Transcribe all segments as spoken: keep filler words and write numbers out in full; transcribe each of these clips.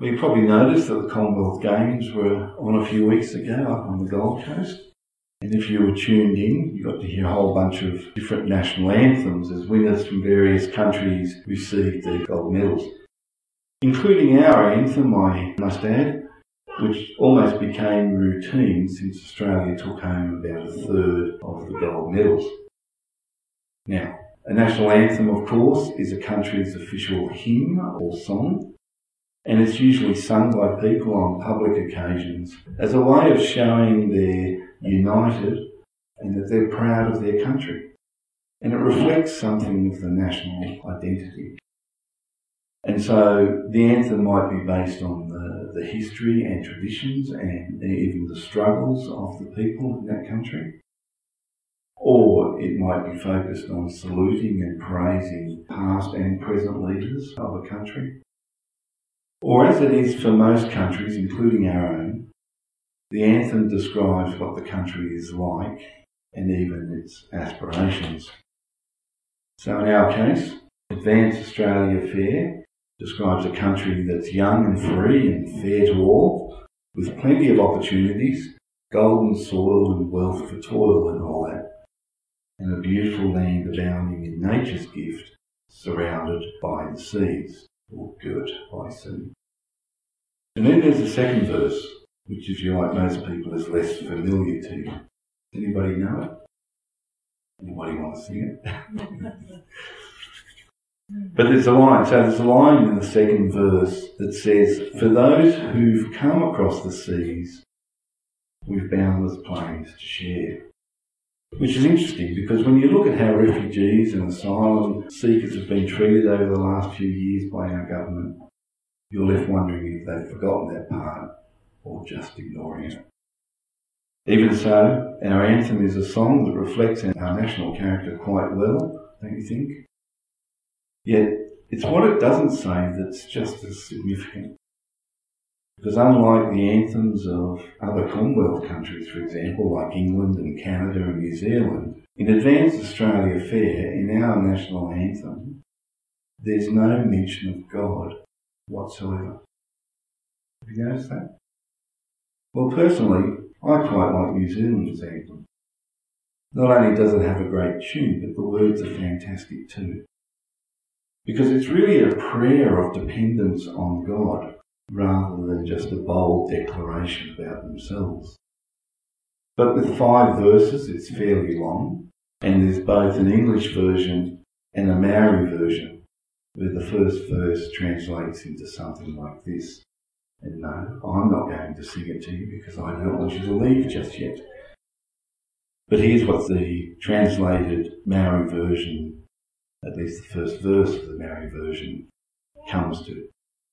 Well, you probably noticed that the Commonwealth Games were on a few weeks ago up on the Gold Coast. And if you were tuned in, you got to hear a whole bunch of different national anthems as winners from various countries received their gold medals. Including our anthem, I must add, which almost became routine since Australia took home about a third of the gold medals. Now, a national anthem, of course, is a country's official hymn or song, and it's usually sung by people on public occasions as a way of showing they're united and that they're proud of their country. And it reflects something of the national identity. And so the anthem might be based on the, the history and traditions and even the struggles of the people in that country. Or it might be focused on saluting and praising past and present leaders of a country. Or as it is for most countries, including our own, the anthem describes what the country is like and even its aspirations. So in our case, Advance Australia Fair describes a country that's young and free and fair to all, with plenty of opportunities, golden soil and wealth for toil and all that, and a beautiful land abounding in nature's gift, surrounded by the seas, or girt by sea. And then there's the second verse, which, if you like most people, is less familiar to you. Anybody know it? Anybody want to sing it? But there's a line, so there's a line in the second verse that says, "For those who've come across the seas, with boundless plains to share." Which is interesting because when you look at how refugees and asylum seekers have been treated over the last few years by our government, you're left wondering if they've forgotten that part or just ignoring it. Even so, our anthem is a song that reflects our national character quite well, don't you think? Yet, it's what it doesn't say that's just as significant. Because unlike the anthems of other Commonwealth countries, for example, like England and Canada and New Zealand, in Advance Australia Fair, in our national anthem, there's no mention of God whatsoever. Have you noticed that? Well, personally, I quite like New Zealand's anthem. Not only does it have a great tune, but the words are fantastic too. Because it's really a prayer of dependence on God, rather than just a bold declaration about themselves. But with five verses, it's fairly long, and there's both an English version and a Maori version, where the first verse translates into something like this. And no, I'm not going to sing it to you because I don't want you to leave just yet. But here's what the translated Maori version, at least the first verse of the Maori version, comes to.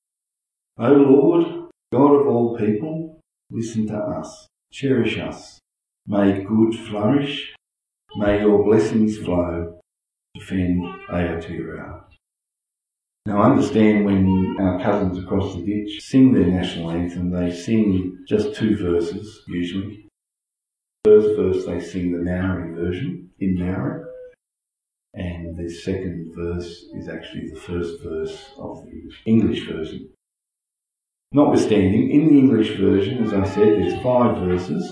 O Lord, God of all people, listen to us, cherish us, may good flourish, may your blessings flow, defend Aotearoa. Now understand when our cousins across the ditch sing their national anthem, they sing just two verses, usually. First verse they sing the Maori version, in Maori, and the second verse is actually the first verse of the English version. Notwithstanding, in the English version, as I said, there's five verses,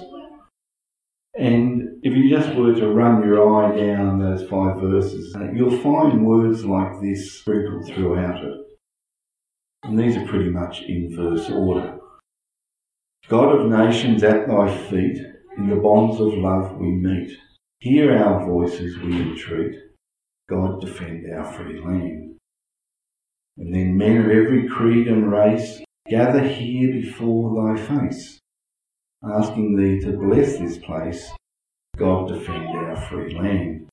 and if you just were to run your eye down those five verses, you'll find words like this sprinkled throughout it. And these are pretty much in verse order. God of nations, at thy feet, in the bonds of love we meet. Hear our voices, we entreat. God defend our free land. And then men of every creed and race, gather here before thy face, asking thee to bless this place. God defend our free land.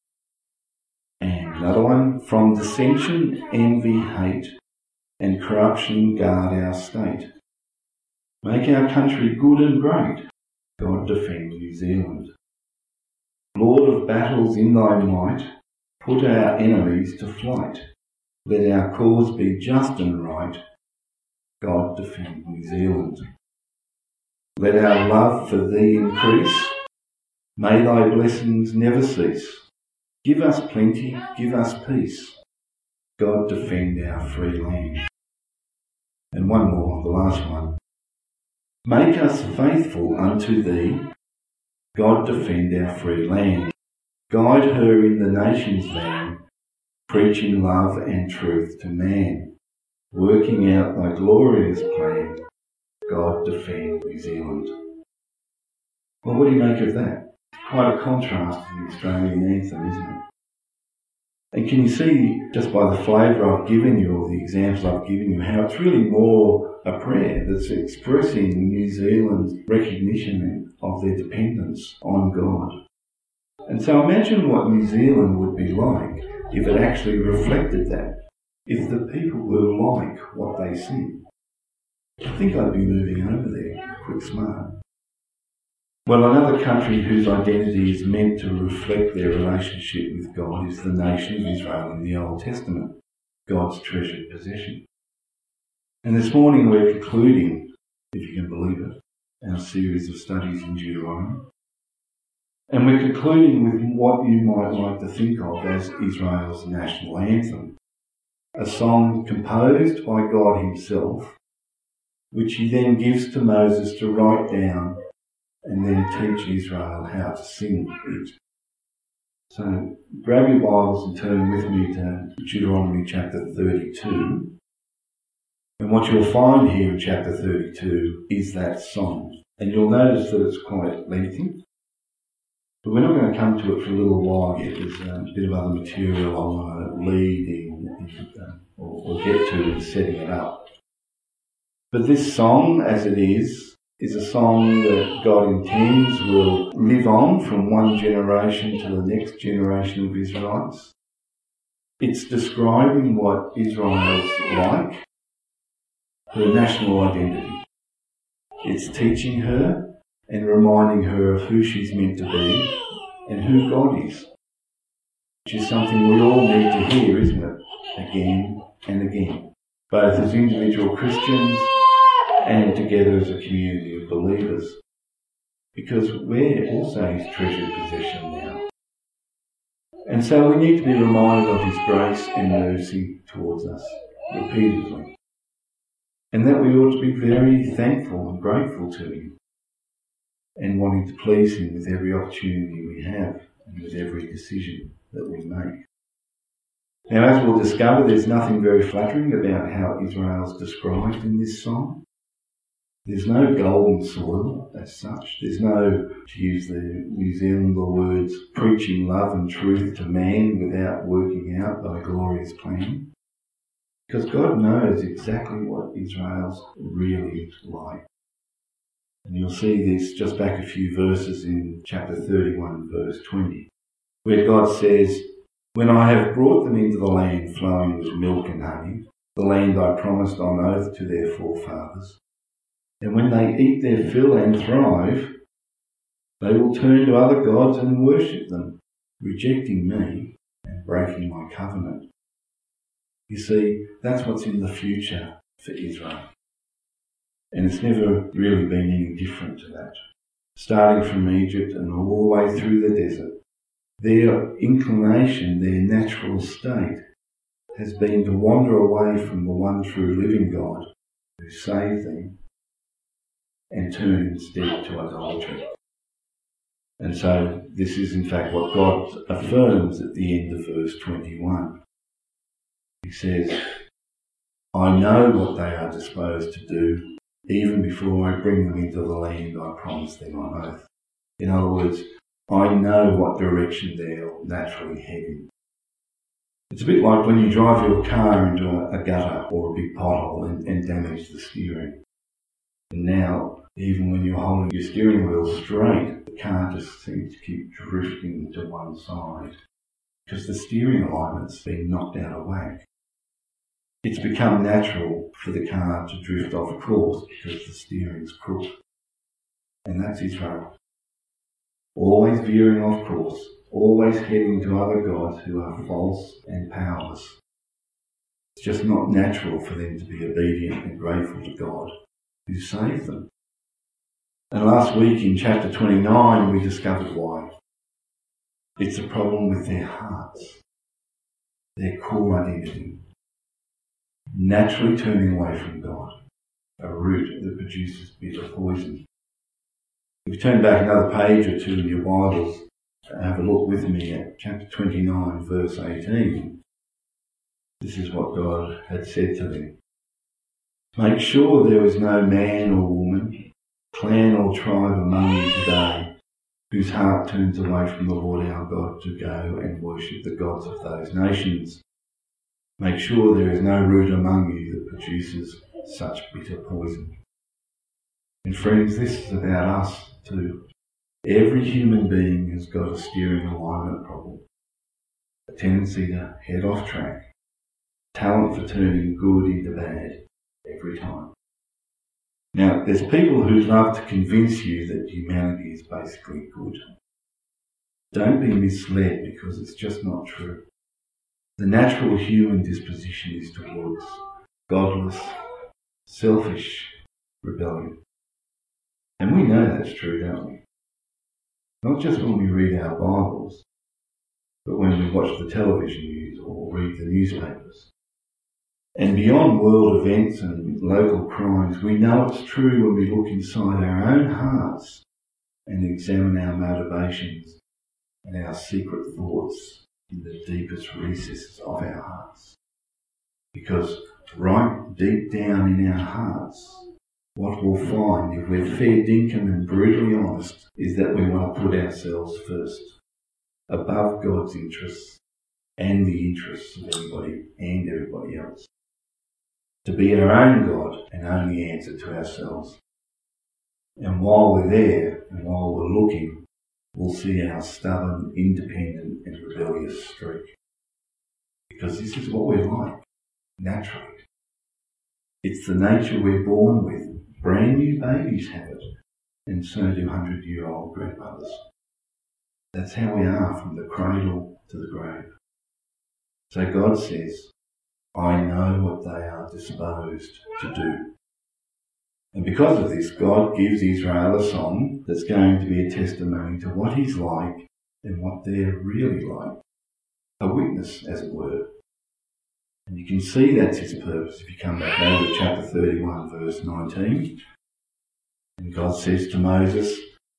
And another one, from dissension, envy, hate, and corruption guard our state. Make our country good and great. God defend New Zealand. Lord of battles in thy might, put our enemies to flight. Let our cause be just and right. God defend New Zealand. Let our love for thee increase. May thy blessings never cease. Give us plenty, give us peace. God defend our free land. And one more, the last one. Make us faithful unto thee, God defend our free land. Guide her in the nation's van, preaching love and truth to man, working out thy glorious plan. God defend New Zealand. Well, what do you make of that? Quite a contrast to the Australian anthem, isn't it? And can you see, just by the flavour I've given you, or the examples I've given you, how it's really more a prayer that's expressing New Zealand's recognition of their dependence on God. And so imagine what New Zealand would be like if it actually reflected that, if the people were like what they sing. I think I'd be moving over there, quick smart. Well, another country whose identity is meant to reflect their relationship with God is the nation of Israel in the Old Testament, God's treasured possession. And this morning we're concluding, if you can believe it, our series of studies in Deuteronomy. And we're concluding with what you might like to think of as Israel's national anthem, a song composed by God himself, which he then gives to Moses to write down and then teach Israel how to sing it. So grab your Bibles and turn with me to Deuteronomy chapter thirty-two. And what you'll find here in chapter thirty-two is that song. And you'll notice that it's quite lengthy. But we're not going to come to it for a little while yet. There's a bit of other material I want to lead in, in or, or get to in setting it up. But this song, as it is, is a song that God intends will live on from one generation to the next generation of Israelites. It's describing what Israel's like, her national identity. It's teaching her and reminding her of who she's meant to be and who God is, which is something we all need to hear, isn't it? Again and again, both as individual Christians and together as a community of believers, because we're also his treasured possession now. And so we need to be reminded of his grace and mercy towards us repeatedly, and that we ought to be very thankful and grateful to him and wanting to please him with every opportunity we have and with every decision that we make. Now, as we'll discover, there's nothing very flattering about how Israel's described in this song. There's no golden soil as such. There's no, to use the New Zealander words, preaching love and truth to man without working out thy glorious plan. Because God knows exactly what Israel's really like. And you'll see this just back a few verses in chapter thirty-one, verse twenty, where God says, when I have brought them into the land flowing with milk and honey, the land I promised on oath to their forefathers, and when they eat their fill and thrive, they will turn to other gods and worship them, rejecting me and breaking my covenant. You see, that's what's in the future for Israel. And it's never really been any different to that. Starting from Egypt and all the way through the desert, their inclination, their natural state, has been to wander away from the one true living God who saved them and turn instead to idolatry. And so this is in fact what God affirms at the end of verse twenty-one. He says, I know what they are disposed to do, even before I bring them into the land I promised them on oath. In other words, I know what direction they'll naturally head in. It's a bit like when you drive your car into a, a gutter or a big pothole and, and damage the steering. And now, even when you're holding your steering wheel straight, the car just seems to keep drifting to one side because the steering alignment's been knocked out of whack. It's become natural for the car to drift off course because the steering's crooked. And that's Israel. Always veering off course, always heading to other gods who are false and powerless. It's just not natural for them to be obedient and grateful to God who saved them. And last week in chapter twenty-nine we discovered why. It's a problem with their hearts, their core identity, naturally turning away from God. a root that produces bitter poison. If you turn back another page or two in your Bibles, have a look with me at chapter twenty-nine, verse eighteen. This is what God had said to them. Make sure there is no man or woman, clan or tribe among you today whose heart turns away from the Lord our God to go and worship the gods of those nations. Make sure there is no root among you that produces such bitter poison. And friends, this is about us too. Every human being has got a steering alignment problem, a tendency to head off track, talent for turning good into bad every time. Now, there's people who love to convince you that humanity is basically good. Don't be misled, because it's just not true. The natural human disposition is towards godless, selfish rebellion. And we know that's true, don't we? Not just when we read our Bibles, but when we watch the television news or read the newspapers. And beyond world events and local crimes, we know it's true when we look inside our own hearts and examine our motivations and our secret thoughts in the deepest recesses of our hearts. Because right deep down in our hearts, what we'll find, if we're fair dinkum and brutally honest, is that we want to put ourselves first, above God's interests and the interests of everybody and everybody else. To be our own God and only answer to ourselves. And while we're there and while we're looking, we'll see our stubborn, independent and rebellious streak. Because this is what we're like, naturally. It's the nature we're born with. Brand new babies have it, and so do hundred-year-old grandmothers. That's how we are from the cradle to the grave. So God says, I know what they are disposed to do. And because of this, God gives Israel a song that's going to be a testimony to what he's like and what they're really like. A witness, as it were. And you can see that's his purpose if you come back over to chapter thirty-one, verse nineteen. And God says to Moses,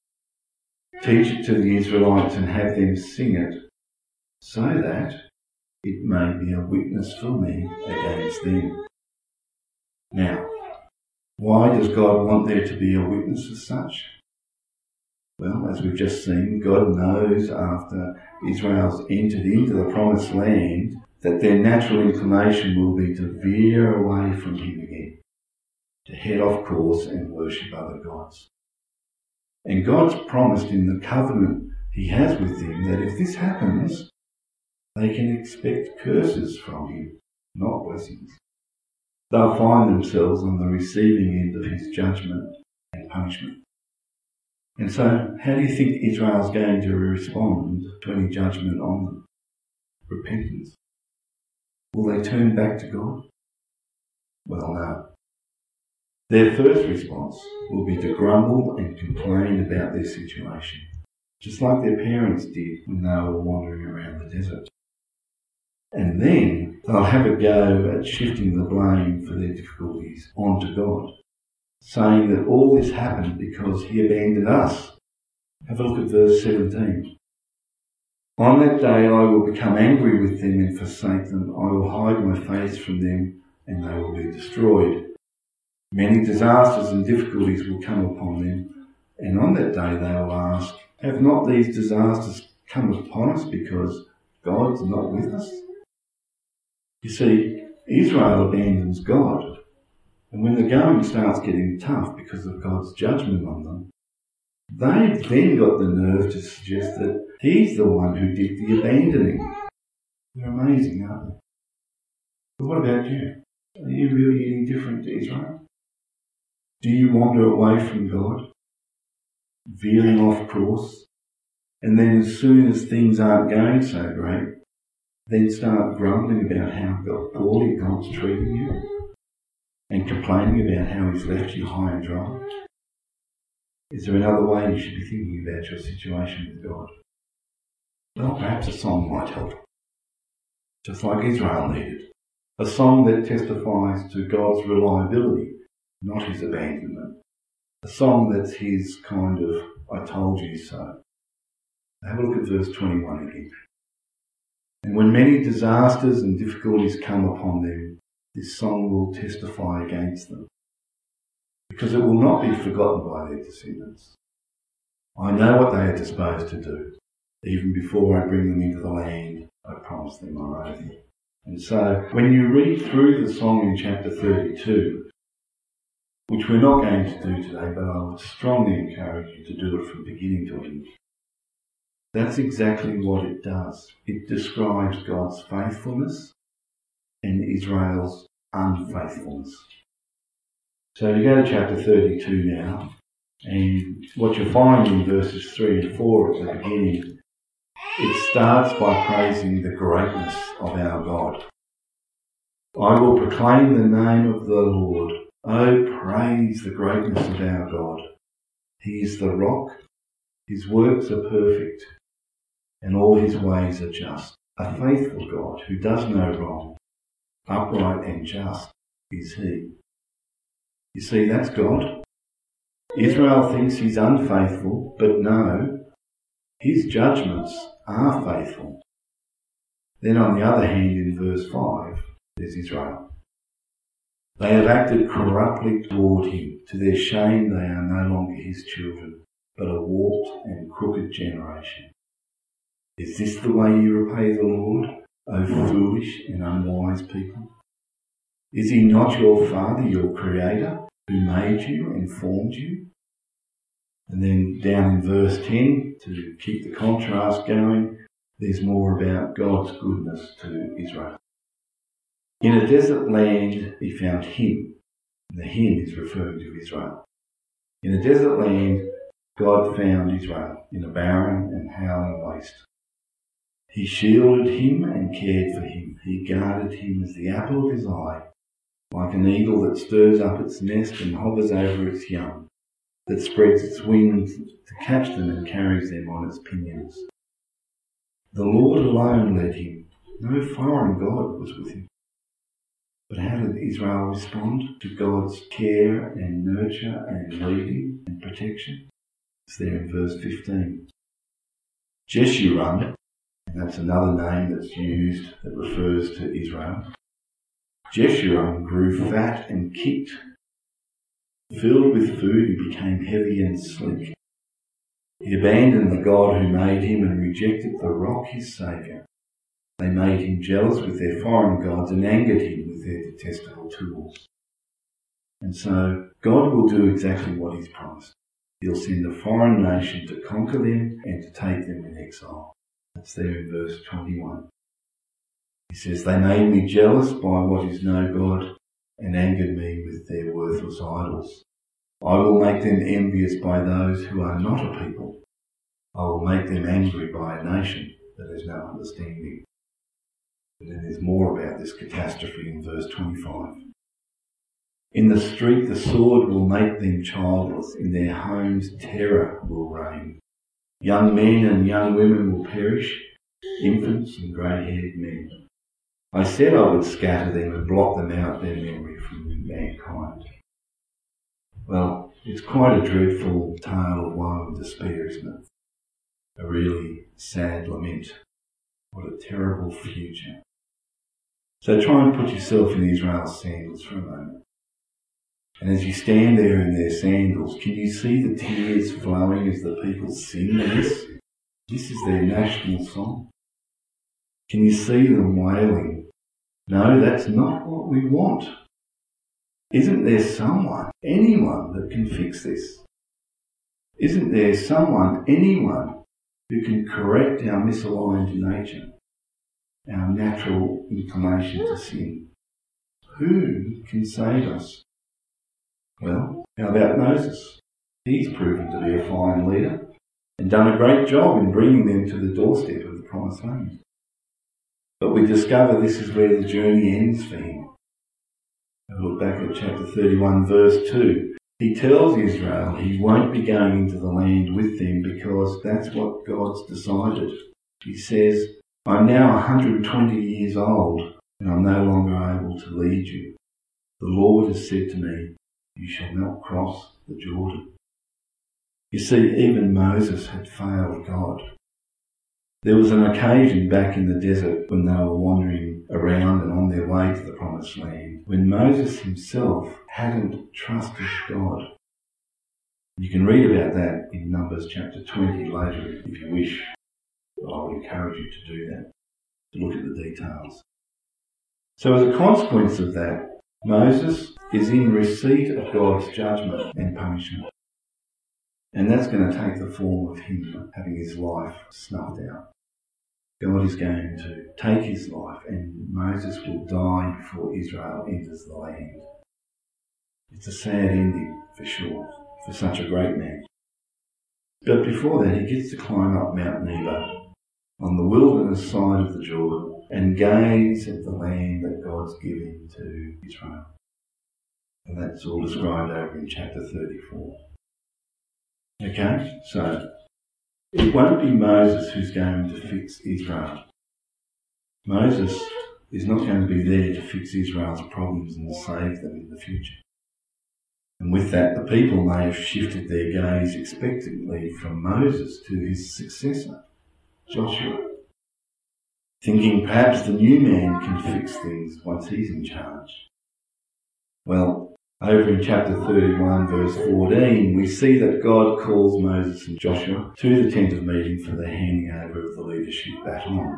teach it to the Israelites and have them sing it, so that it may be a witness for me against them. Now, why does God want there to be a witness as such? Well, as we've just seen, God knows after Israel's entered into the promised land that their natural inclination will be to veer away from him again, to head off course and worship other gods. And God's promised in the covenant he has with them that if this happens, they can expect curses from him, not blessings. They'll find themselves on the receiving end of his judgment and punishment. And so, how do you think Israel's going to respond to any judgment on them? Repentance. Will they turn back to God? Well, no. Their first response will be to grumble and complain about their situation, just like their parents did when they were wandering around the desert. And then they'll have a go at shifting the blame for their difficulties onto God, saying that all this happened because he abandoned us. Have a look at verse seventeen. On that day I will become angry with them and forsake them. I will hide my face from them and they will be destroyed. Many disasters and difficulties will come upon them, and on that day they will ask, have not these disasters come upon us because God's not with us? You see, Israel abandons God, and when the going starts getting tough because of God's judgment on them, they've then got the nerve to suggest that he's the one who did the abandoning. They're amazing, aren't they? But what about you? Are you really any different to Israel? Do you wander away from God, veering off course, and then as soon as things aren't going so great, then start grumbling about how poorly God's treating you and complaining about how he's left you high and dry? Is there another way you should be thinking about your situation with God? Well, perhaps a song might help, just like Israel needed. A song that testifies to God's reliability, not his abandonment. A song that's his kind of, I told you so. Have a look at verse twenty-one again. And when many disasters and difficulties come upon them, this song will testify against them, because it will not be forgotten by their descendants. I know what they are disposed to do. Even before I bring them into the land, I promise them my oath. And so, when you read through the song in chapter thirty-two, which we're not going to do today, but I would strongly encourage you to do it from beginning to end, that's exactly what it does. It describes God's faithfulness and Israel's unfaithfulness. So you go to chapter thirty-two now, and what you find in verses three and four at the beginning, it starts by praising the greatness of our God. I will proclaim the name of the Lord. Oh, praise the greatness of our God. He is the rock. His works are perfect, and all his ways are just. A faithful God who does no wrong, upright and just is he. You see, that's God. Israel thinks he's unfaithful, but no, his judgments are faithful. Then on the other hand, in verse five, there's Israel. They have acted corruptly toward him. To their shame they are no longer his children, but a warped and crooked generation. Is this the way you repay the Lord, O foolish and unwise people? Is he not your Father, your Creator, who made you and formed you? And then down in verse ten, to keep the contrast going, there's more about God's goodness to Israel. In a desert land he found him, and the him is referring to Israel. In a desert land, God found Israel in a barren and howling waste. He shielded him and cared for him. He guarded him as the apple of his eye, like an eagle that stirs up its nest and hovers over its young, that spreads its wings to catch them and carries them on its pinions. The Lord alone led him. No foreign God was with him. But how did Israel respond to God's care and nurture and leading and protection? It's there in verse fifteen. Jeshurun, and that's another name that's used that refers to Israel. Jeshurun grew fat and kicked. Filled with food, he became heavy and sleek. He abandoned the God who made him and rejected the rock, his saviour. They made him jealous with their foreign gods and angered him with their detestable tools. And so God will do exactly what he's promised. He'll send a foreign nation to conquer them and to take them in exile. That's there in verse twenty-one. He says, they made me jealous by what is no God and angered me with their worthless idols. I will make them envious by those who are not a people. I will make them angry by a nation that has no understanding. And then there's more about this catastrophe in verse twenty-five. In the street the sword will make them childless. In their homes terror will reign. Young men and young women will perish, infants and grey-haired men. I said I would scatter them and blot them out their memory from mankind. Well, it's quite a dreadful tale of woe and despair, isn't it? A really sad lament. What a terrible future. So try and put yourself in Israel's sandals for a moment. And as you stand there in their sandals, can you see the tears flowing as the people sing this? This is their national song. Can you see them wailing? No, that's not what we want. Isn't there someone, anyone that can fix this? Isn't there someone, anyone who can correct our misaligned nature, our natural inclination to sin? Who can save us? Well, how about Moses? He's proven to be a fine leader and done a great job in bringing them to the doorstep of the promised land. But we discover this is where the journey ends for him. Have a look back at chapter thirty-one, verse two. He tells Israel he won't be going into the land with them because that's what God's decided. He says, I'm now one hundred twenty years old and I'm no longer able to lead you. The Lord has said to me, You shall not cross the Jordan. You see, even Moses had failed God. There was an occasion back in the desert when they were wandering around and on their way to the promised land, when Moses himself hadn't trusted God. You can read about that in Numbers chapter twenty later if you wish. I would encourage you to do that, to look at the details. So as a consequence of that, Moses is in receipt of God's judgment and punishment. And that's going to take the form of him having his life snuffed out. God is going to take his life and Moses will die before Israel enters the land. It's a sad ending for sure, for such a great man. But before that, he gets to climb up Mount Nebo on the wilderness side of the Jordan and gaze at the land that God's giving to Israel. And that's all described over in chapter thirty-four. Okay, so it won't be Moses who's going to fix Israel. Moses is not going to be there to fix Israel's problems and save them in the future. And with that, the people may have shifted their gaze expectantly from Moses to his successor, Joshua, thinking perhaps the new man can fix things once he's in charge. Well, over in chapter thirty-one, verse fourteen, we see that God calls Moses and Joshua to the tent of meeting for the handing over of the leadership baton.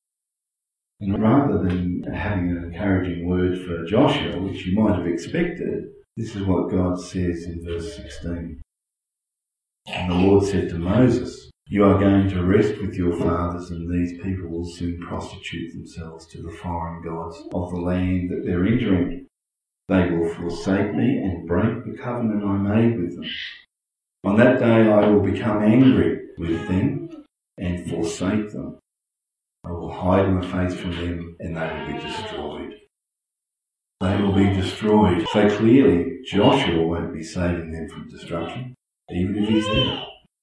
And rather than having an encouraging word for Joshua, which you might have expected, this is what God says in verse sixteen. And the Lord said to Moses, "You are going to rest with your fathers, and these people will soon prostitute themselves to the foreign gods of the land that they're entering. They will forsake me and break the covenant I made with them. On that day I will become angry with them and forsake them. I will hide my face from them and they will be destroyed." They will be destroyed. So clearly Joshua won't be saving them from destruction, even if he's there.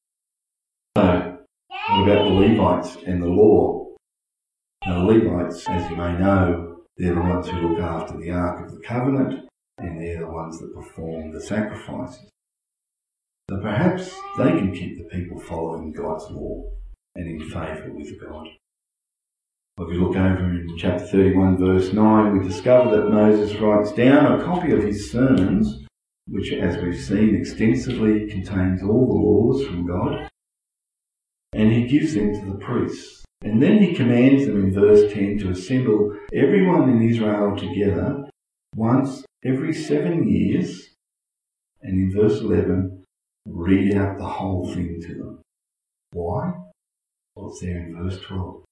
So, what about the Levites and the law? Now, the Levites, as you may know, they're the ones who look after the Ark of the Covenant, and they're the ones that perform the sacrifices. So perhaps they can keep the people following God's law and in favour with God. If we look over in chapter thirty-one, verse nine, we discover that Moses writes down a copy of his sermons, which, as we've seen extensively, contains all the laws from God, and he gives them to the priests. And then he commands them in verse ten to assemble everyone in Israel together once every seven years, and in verse eleven, read out the whole thing to them. Why? Well, it's there in verse twelve.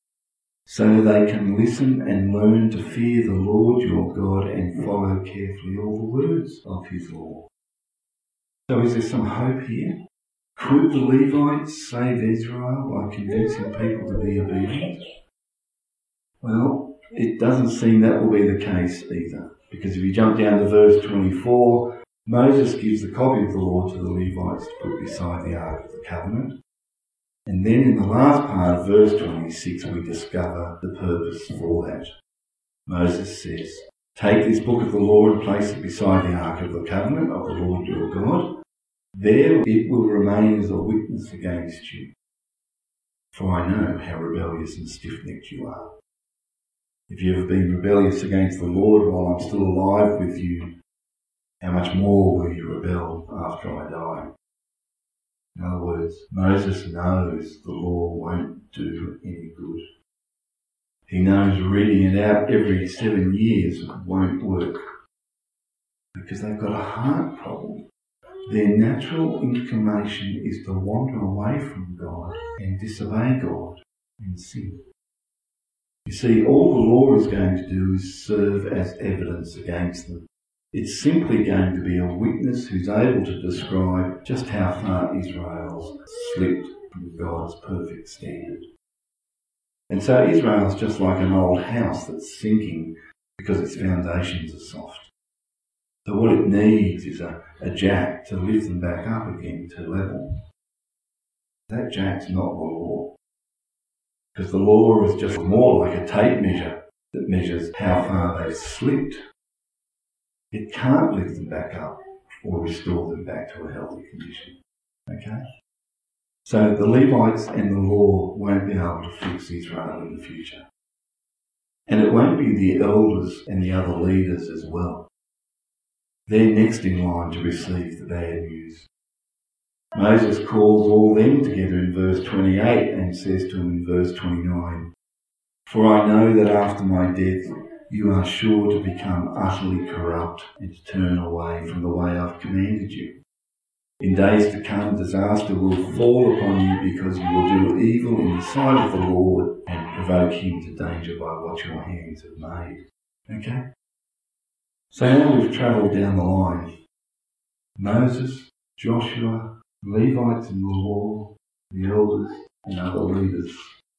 So they can listen and learn to fear the Lord your God and follow carefully all the words of his law. So is there some hope here? Could the Levites save Israel by convincing people to be obedient? Well, it doesn't seem that will be the case either, because if you jump down to verse twenty-four, Moses gives the copy of the law to the Levites to put beside the Ark of the Covenant. And then in the last part of verse twenty-six, we discover the purpose for that. Moses says, "Take this book of the law and place it beside the Ark of the Covenant of the Lord your God. There it will remain as a witness against you. For I know how rebellious and stiff-necked you are. If you have been rebellious against the Lord while I'm still alive with you, how much more will you rebel after I die?" In other words, Moses knows the law won't do any good. He knows reading it out every seven years won't work, because they've got a heart problem. Their natural inclination is to wander away from God and disobey God and sin. You see, all the law is going to do is serve as evidence against them. It's simply going to be a witness who's able to describe just how far Israel's slipped from God's perfect standard. And so Israel's just like an old house that's sinking because its foundations are soft. So what it needs is a, a jack to lift them back up again to level. That jack's not the law, because the law is just more like a tape measure that measures how far they've slipped. It can't lift them back up or restore them back to a healthy condition. Okay? So the Levites and the law won't be able to fix Israel in the future. And it won't be the elders and the other leaders as well. They're next in line to receive the bad news. Moses calls all them together in verse twenty-eight and says to them in verse twenty-nine, "For I know that after my death you are sure to become utterly corrupt and to turn away from the way I've commanded you. In days to come, disaster will fall upon you because you will do evil in the sight of the Lord and provoke him to danger by what your hands have made." Okay? So now we've travelled down the line. Moses, Joshua, Levites in the law, the elders and other leaders.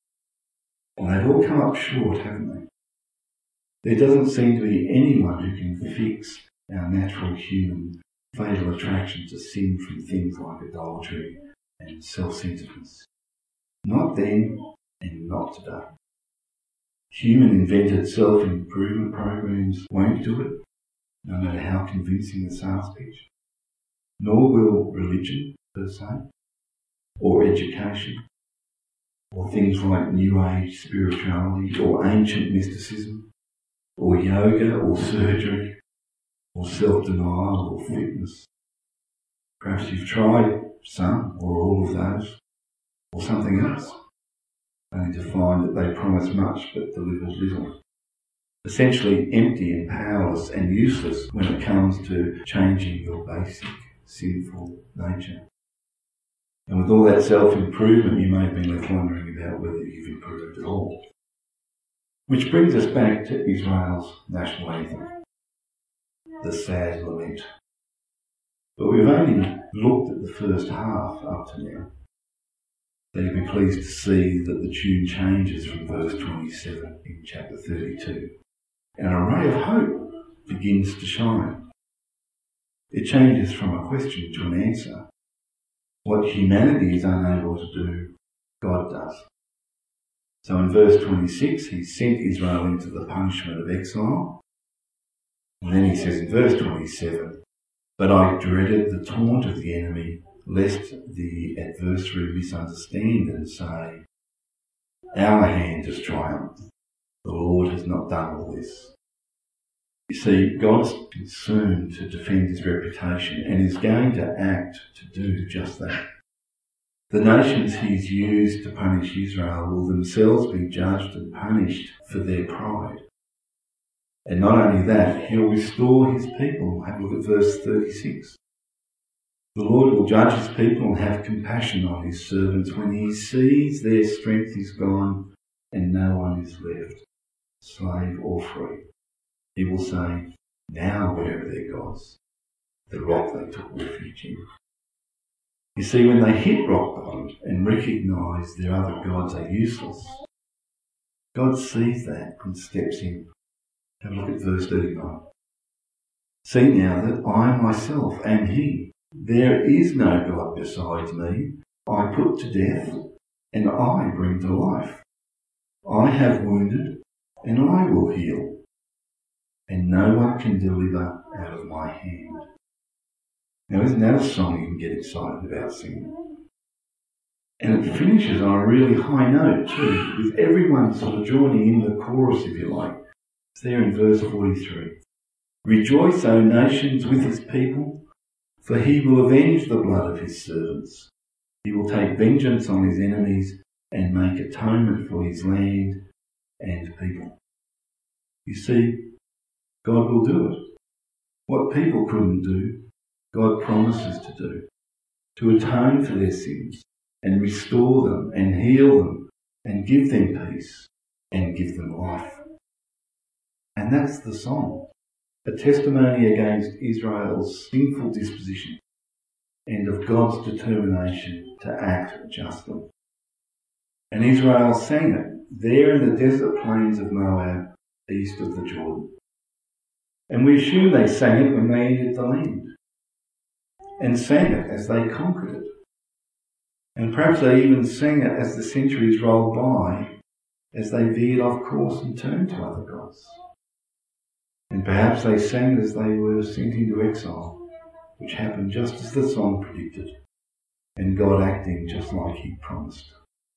And they've all come up short, haven't they? There doesn't seem to be anyone who can fix our natural human fatal attraction to sin from things like adultery and self-centeredness. Not then and not today. Human-invented self-improvement programs won't do it, no matter how convincing the sales pitch. Nor will religion, per se, or education, or things like New Age spirituality, or ancient mysticism, or yoga, or surgery, or self-denial, or fitness. Perhaps you've tried some or all of those, or something else, only to find that they promise much but deliver little. Essentially empty and powerless and useless when it comes to changing your basic sinful nature. And with all that self-improvement, you may have been left wondering about whether you've improved at all. Which brings us back to Israel's national anthem, the Sad Lament. But we've only looked at the first half up to now. So you'll be pleased to see that the tune changes from verse twenty-seven in chapter thirty-two. And a ray of hope begins to shine. It changes from a question to an answer. What humanity is unable to do, God does. So in verse twenty-six, he sent Israel into the punishment of exile. And then he says in verse twenty-seven, "But I dreaded the taunt of the enemy, lest the adversary misunderstand and say, 'Our hand has triumphed. The Lord has not done all this.'" You see, God's concerned to defend his reputation and is going to act to do just that. The nations he's used to punish Israel will themselves be judged and punished for their pride. And not only that, he'll restore his people. Have a look at verse thirty-six. The Lord will judge his people and have compassion on his servants when he sees their strength is gone and no one is left, slave or free. He will say, "Now where are their gods, the rock they took refuge in?" You see, when they hit rock bottom and recognise their other gods are useless, God sees that and steps in. Have a look at verse thirty-nine. "See now that I myself am he. There is no God besides me. I put to death, and I bring to life. I have wounded, and I will heal. And no one can deliver out of my hand." Now isn't that a song you can get excited about singing? And it finishes on a really high note too, with everyone sort of joining in the chorus, if you like. It's there in verse forty-three. "Rejoice, O nations, with his people, for he will avenge the blood of his servants. He will take vengeance on his enemies and make atonement for his land and people." You see, God will do it. What people couldn't do, God promises to do. To atone for their sins and restore them and heal them and give them peace and give them life. And that's the song. A testimony against Israel's sinful disposition and of God's determination to act justly. And Israel sang it there in the desert plains of Moab, east of the Jordan. And we assume they sang it when they entered the land, and sang it as they conquered it. And perhaps they even sang it as the centuries rolled by, as they veered off course and turned to other gods. And perhaps they sang it as they were sent into exile, which happened just as the song predicted, and God acting just like he promised.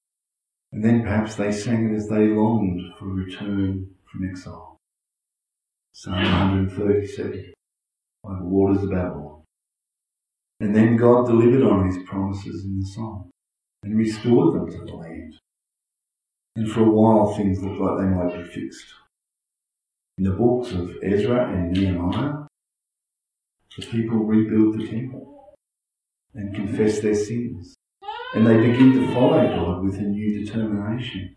And then perhaps they sang it as they longed for a return from exile. Psalm one thirty-seven, by the waters of Babylon. And then God delivered on his promises in the song and restored them to the land. And for a while things looked like they might be fixed. In the books of Ezra and Nehemiah, the people rebuilt the temple and confessed their sins. And they begin to follow God with a new determination.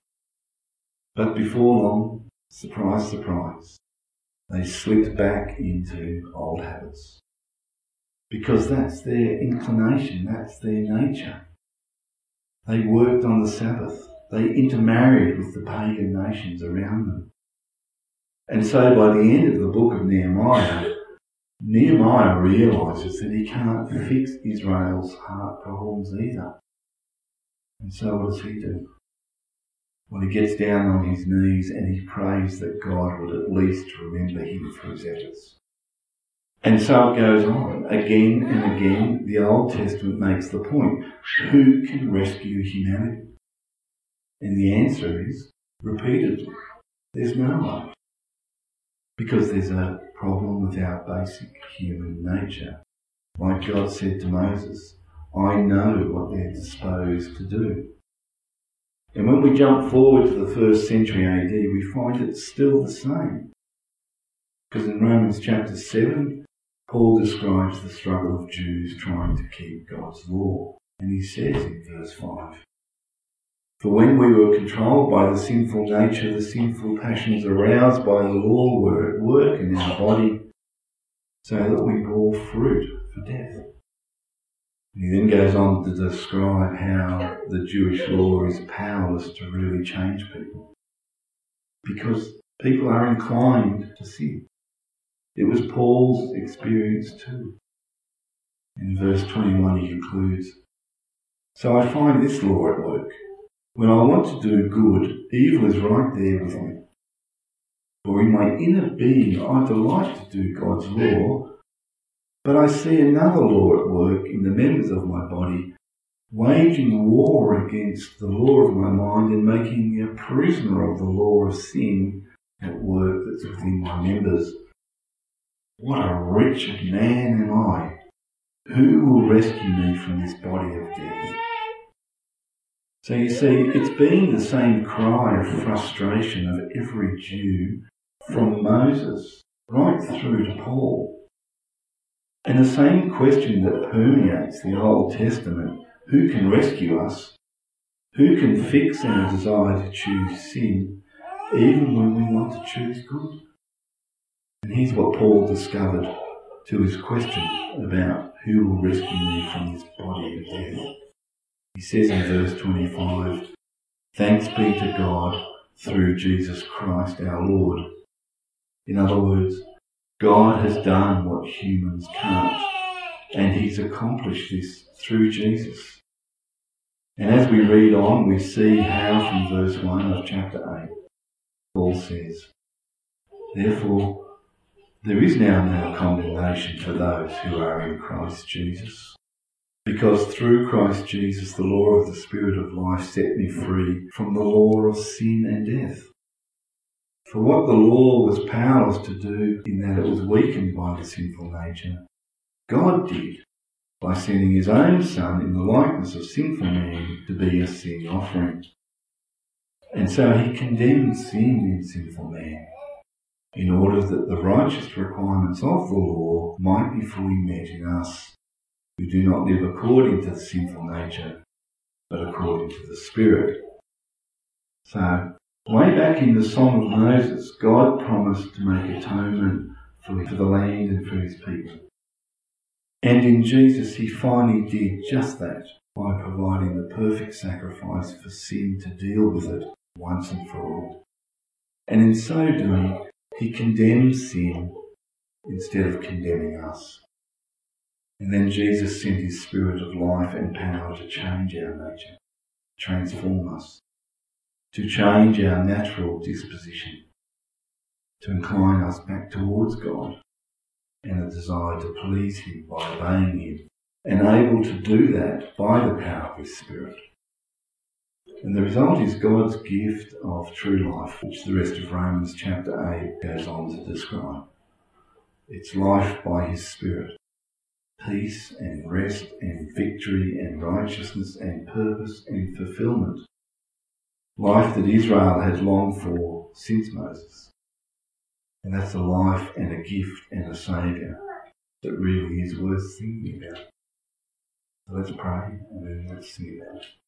But before long, surprise, surprise, they slipped back into old habits. Because that's their inclination, that's their nature. They worked on the Sabbath. They intermarried with the pagan nations around them. And so by the end of the book of Nehemiah, Nehemiah realises that he can't fix Israel's heart problems either. And so what does he do? Well, he gets down on his knees and he prays that God would at least remember him for his efforts. And so it goes on. Again and again, the Old Testament makes the point. Who can rescue humanity? And the answer is, repeatedly, there's no one. Because there's a problem with our basic human nature. Like God said to Moses, I know what they're disposed to do. And when we jump forward to the first century A D, we find it's still the same. Because in Romans chapter seven, Paul describes the struggle of Jews trying to keep God's law. And he says in verse five, for when we were controlled by the sinful nature, the sinful passions aroused by the law were at work in our body, so that we bore fruit for death. And he then goes on to describe how the Jewish law is powerless to really change people, because people are inclined to sin. It was Paul's experience too. In verse twenty-one he concludes, so I find this law at work. When I want to do good, evil is right there with me. For in my inner being I delight to do God's law, but I see another law at work in the members of my body, waging war against the law of my mind and making me a prisoner of the law of sin at work that's within my members. What a wretched man am I! Who will rescue me from this body of death? So you see, it's been the same cry of frustration of every Jew from Moses right through to Paul. And the same question that permeates the Old Testament, who can rescue us? Who can fix our desire to choose sin, even when we want to choose good? And here's what Paul discovered to his question about who will rescue me from this body of death. He says in verse twenty-five, thanks be to God through Jesus Christ our Lord. In other words, God has done what humans can't, and he's accomplished this through Jesus. And as we read on, we see how from verse one of chapter eight, Paul says, therefore, there is now no condemnation for those who are in Christ Jesus. Because through Christ Jesus, the law of the Spirit of life set me free from the law of sin and death. For what the law was powerless to do in that it was weakened by the sinful nature, God did by sending his own Son in the likeness of sinful man to be a sin offering. And so he condemned sin in sinful man, in order that the righteous requirements of the law might be fully met in us, who do not live according to the sinful nature, but according to the Spirit. So, way back in the Song of Moses, God promised to make atonement for, for the land and for his people. And in Jesus, he finally did just that by providing the perfect sacrifice for sin to deal with it once and for all. And in so doing, he condemns sin instead of condemning us. And then Jesus sent his Spirit of life and power to change our nature, transform us, to change our natural disposition, to incline us back towards God, and a desire to please him by obeying him, and able to do that by the power of his Spirit. And the result is God's gift of true life, which the rest of Romans chapter eight goes on to describe. It's life by his Spirit. Peace and rest and victory and righteousness and purpose and fulfillment. Life that Israel had longed for since Moses. And that's a life and a gift and a saviour that really is worth thinking about. So let's pray and then let's sing about it.